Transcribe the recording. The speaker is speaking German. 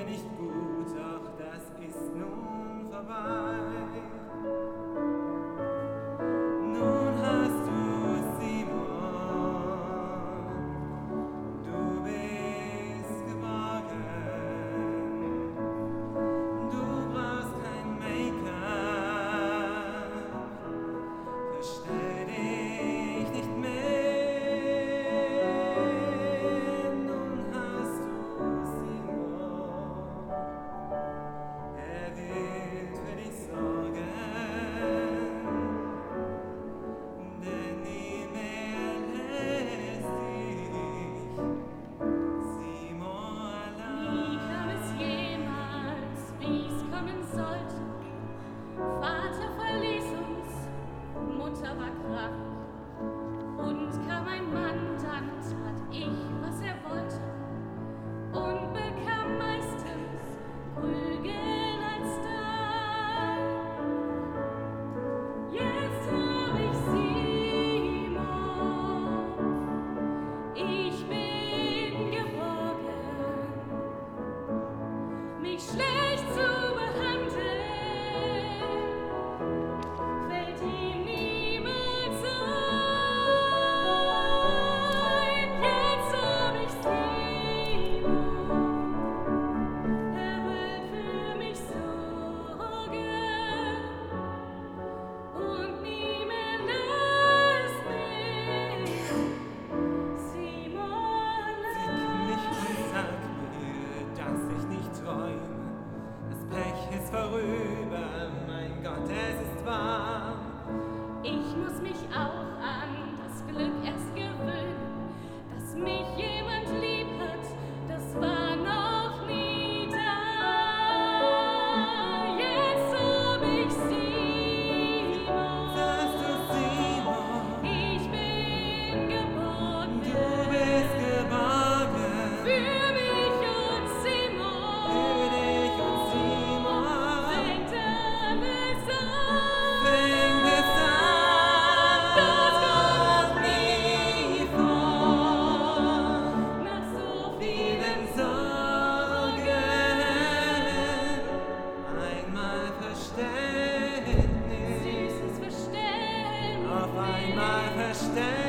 nicht gut, doch das ist nun vorbei. Nun hast du Simon, du bist geborgen. Du brauchst kein Make-up, verstell dich nicht mehr. Nun hast du Simon, er wird für dich sorgen, denn niemand lässt dich, Simon, Wie kam allein. es jemals, wie's kommen sollte? Vater verließ uns, Mutter war krank. Und kam ein Mann, dann tat ich, was er wollte. Und bekam meistens Prügel als Dank. Jetzt hab ich Simon, ich bin geborgen. Mich schlecht zu behandeln, fällt ihm niemals ein. Jetzt hab ich Simon, er will für mich sorgen und niemand lässt mich, Simon, Sieg mich und sag mir, dass ich nicht träume. Das Pech ist vorüber, mein Gott, es ist wahr. Ich muss mich auch an das Glück erst gewöhnen, dass mich jemand lieb hat, das war noch nie da. Jetzt hab ich Simon, Sagst du, Simon, ich bin geborgen. du bist geborgen. Für mich und Simon Für dich und Simon fängt alles an. fängt es an. Das kommt nie vor. Nach so Vielen Sorgen, einmal Verständnis, süßes Verständnis. auf einmal Verständnis.